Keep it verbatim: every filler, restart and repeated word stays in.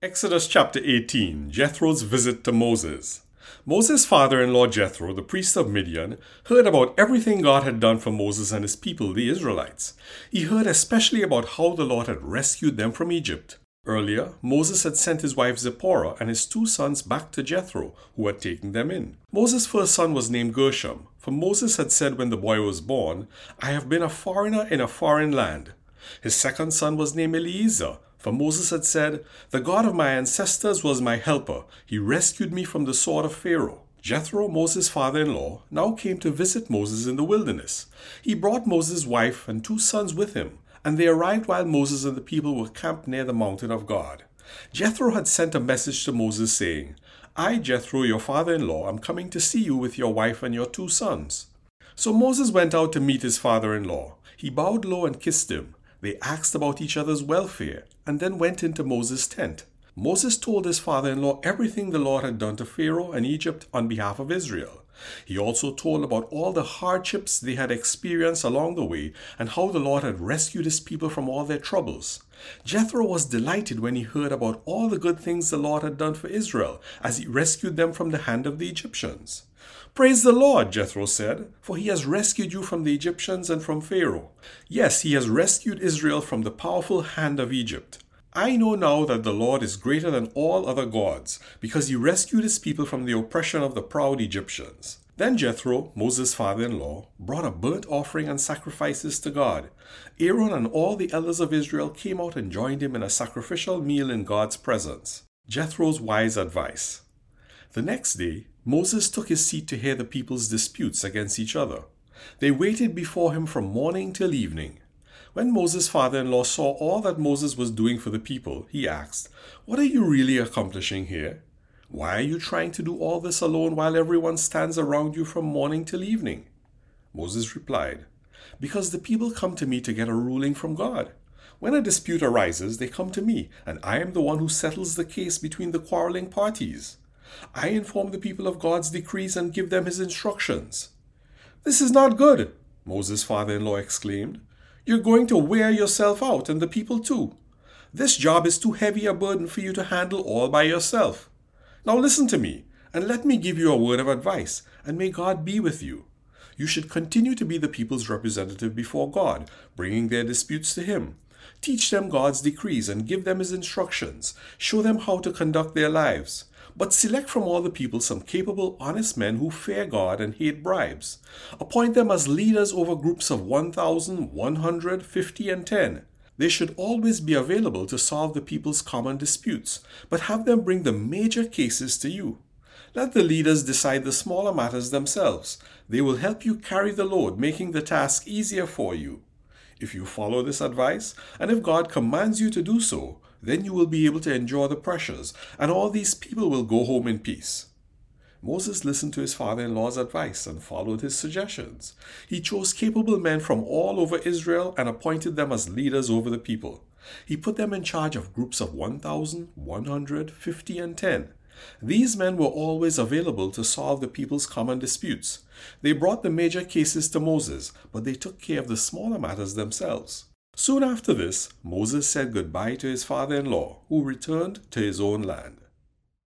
Exodus chapter eighteen, Jethro's visit to Moses. Moses' father-in-law Jethro, the priest of Midian, heard about everything God had done for Moses and his people, the Israelites. He heard especially about how the Lord had rescued them from Egypt. Earlier, Moses had sent his wife Zipporah and his two sons back to Jethro, who had taken them in. Moses' first son was named Gershom, for Moses had said when the boy was born, "I have been a foreigner in a foreign land." His second son was named Eliezer, for Moses had said, "The God of my ancestors was my helper. He rescued me from the sword of Pharaoh." Jethro, Moses' father-in-law, now came to visit Moses in the wilderness. He brought Moses' wife and two sons with him, and they arrived while Moses and the people were camped near the mountain of God. Jethro had sent a message to Moses saying, "I, Jethro, your father-in-law, am coming to see you with your wife and your two sons." So Moses went out to meet his father-in-law. He bowed low and kissed him. They asked about each other's welfare, and then went into Moses' tent. Moses told his father-in-law everything the Lord had done to Pharaoh and Egypt on behalf of Israel. He also told about all the hardships they had experienced along the way and how the Lord had rescued his people from all their troubles. Jethro was delighted when he heard about all the good things the Lord had done for Israel as he rescued them from the hand of the Egyptians. "Praise the Lord," Jethro said, "for he has rescued you from the Egyptians and from Pharaoh. Yes, he has rescued Israel from the powerful hand of Egypt. I know now that the Lord is greater than all other gods, because he rescued his people from the oppression of the proud Egyptians." Then Jethro, Moses' father-in-law, brought a burnt offering and sacrifices to God. Aaron and all the elders of Israel came out and joined him in a sacrificial meal in God's presence. Jethro's wise advice. The next day, Moses took his seat to hear the people's disputes against each other. They waited before him from morning till evening. When Moses' father-in-law saw all that Moses was doing for the people, he asked, "What are you really accomplishing here? Why are you trying to do all this alone while everyone stands around you from morning till evening?" Moses replied, "Because the people come to me to get a ruling from God. When a dispute arises, they come to me, and I am the one who settles the case between the quarreling parties. I inform the people of God's decrees and give them his instructions." "This is not good," Moses' father-in-law exclaimed. "You're going to wear yourself out and the people too. This job is too heavy a burden for you to handle all by yourself. Now listen to me, and let me give you a word of advice, and may God be with you. You should continue to be the people's representative before God, bringing their disputes to him. Teach them God's decrees and give them his instructions. Show them how to conduct their lives. But select from all the people some capable, honest men who fear God and hate bribes. Appoint them as leaders over groups of one thousand, one hundred, fifty, and ten. They should always be available to solve the people's common disputes, but have them bring the major cases to you. Let the leaders decide the smaller matters themselves. They will help you carry the load, making the task easier for you. If you follow this advice, and if God commands you to do so, then you will be able to enjoy the pressures, and all these people will go home in peace." Moses listened to his father-in-law's advice and followed his suggestions. He chose capable men from all over Israel and appointed them as leaders over the people. He put them in charge of groups of one thousand, one hundred, fifty, and ten. These men were always available to solve the people's common disputes. They brought the major cases to Moses, but they took care of the smaller matters themselves. Soon after this, Moses said goodbye to his father-in-law, who returned to his own land.